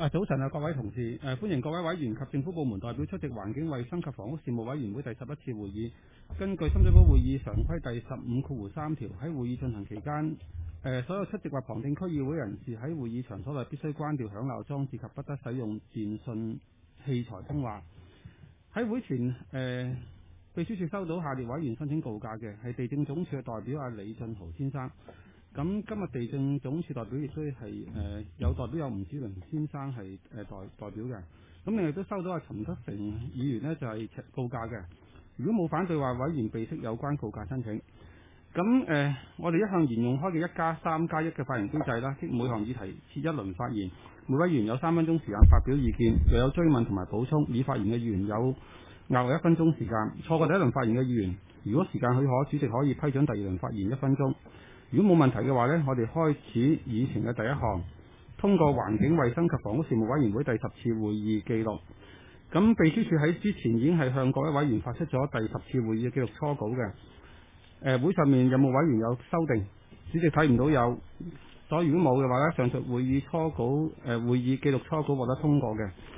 早晨各位同事，歡迎各位委員及政府部門代表出席環境衛生及房屋事務委員會第11次會議。根據深水埗會議常規第15(3)條，喺會議進行期間，所有出席或旁聽區議會人士喺會議場所內必須關掉響鬧裝置及不得使用電訊器材通話。喺會前，秘書處收到下列委員申請告假嘅，係地政總署嘅代表李俊豪先生。咁今日地政總署代表亦都係有代表有吳子麟先生係代表嘅。咁另外都收到陳德成議員呢就係告假嘅。如果冇反對話，委員備悉有關告假申請。咁我哋一向沿用開嘅1+3+1嘅發言機制啦，即每項議題設一輪發言，每委員有3分鐘時間發表意見，又有追問同埋補充。已發言嘅議員有額外1分鐘時間。錯過第一輪發言嘅議員，如果時間許可，主席可以批准第二輪發言1分鐘。如果冇問題嘅話呢，我哋開始議程嘅第一項，通過環境衛生及房屋事務委員會第10次會議記錄。咁秘書處喺之前已經係向各位委員發出咗第10次會議嘅記錄初稿嘅。會上面有冇委員有修訂？主席睇唔到有，所以如果冇嘅話呢，上述會議記錄初稿獲得通過嘅。